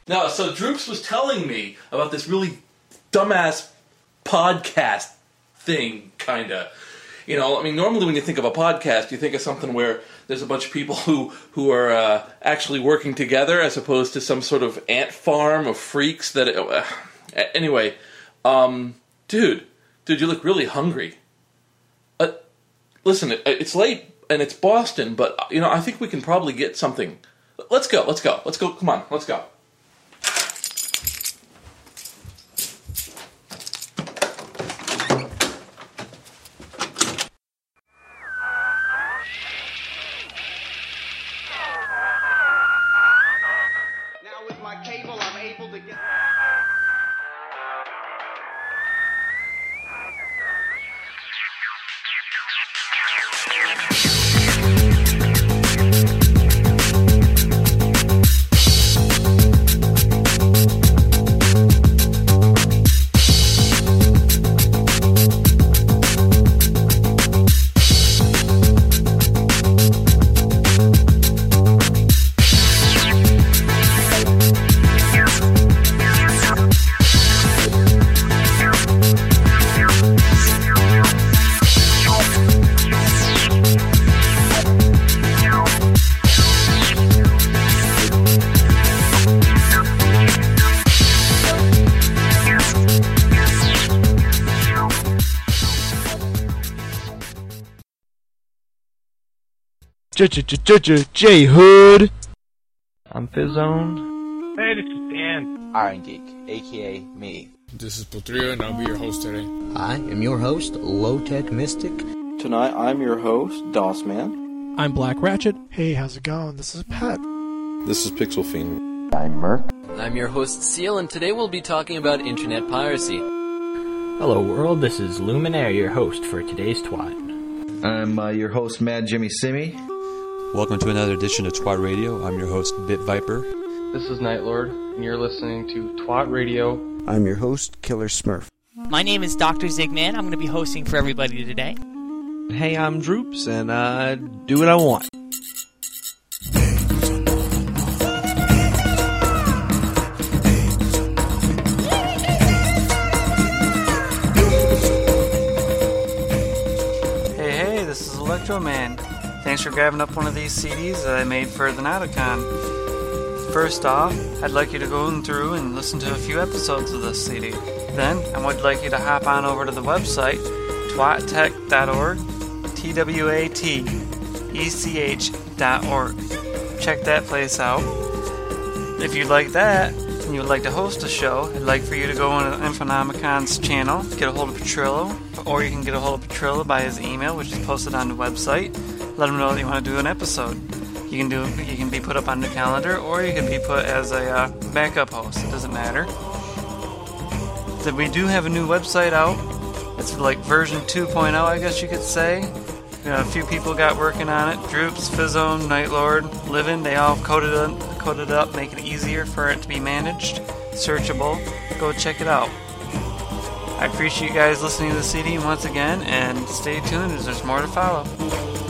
No, so Droops was telling me about this really dumbass podcast thing, kinda. You know, I mean, normally when you think of a podcast, you think of something where there's a bunch of people who are actually working together, as opposed to some sort of ant farm of freaks that... anyway, dude, you look really hungry. Listen, it's late, and it's Boston, but, you know, I think we can probably get something. Let's go, come on, let's go. J-Hood. I'm Fizzone. Hey, this is Dan. Iron Geek, aka me. This is Putria, and I'll be your host today. I am your host, Low Tech Mystic. Tonight, I'm your host, DOSman. I'm Black Ratchet. Hey, how's it going? This is Pat. This is Pixel Fiend. I'm Merc. I'm your host, Seal, and today we'll be talking about internet piracy. Hello, world. This is Luminaire, your host for today's Twat. I'm your host, Mad Jimmy Simi. Welcome to another edition of Twat Radio. I'm your host, Bit Viper. This is Nightlord, and you're listening to Twat Radio. I'm your host, Killer Smurf. My name is Dr. Zigman. I'm going to be hosting for everybody today. Hey, I'm Droops, and I do what I want. Hey, this is Electro Man. Thanks for grabbing up one of these CDs that I made for the Nauticon. First off, I'd like you to go through and listen to a few episodes of this CD. Then, I would like you to hop on over to the website, twattech.org, TWATECH.org. Check that place out. If you'd like that, and you would like to host a show, I'd like for you to go on Infonomicon's channel, get a hold of Petrillo, or you can get a hold of Petrillo by his email, which is posted on the website. Let them know that you want to do an episode. You can be put up on the calendar, or you can be put as a backup host. It doesn't matter. We do have a new website out. It's like version 2.0, I guess you could say. You know, a few people got working on it. Droops, Fizzone, Nightlord, Livin', they all coded it up, make it easier for it to be managed, searchable. Go check it out. I appreciate you guys listening to the CD once again, and stay tuned as there's more to follow.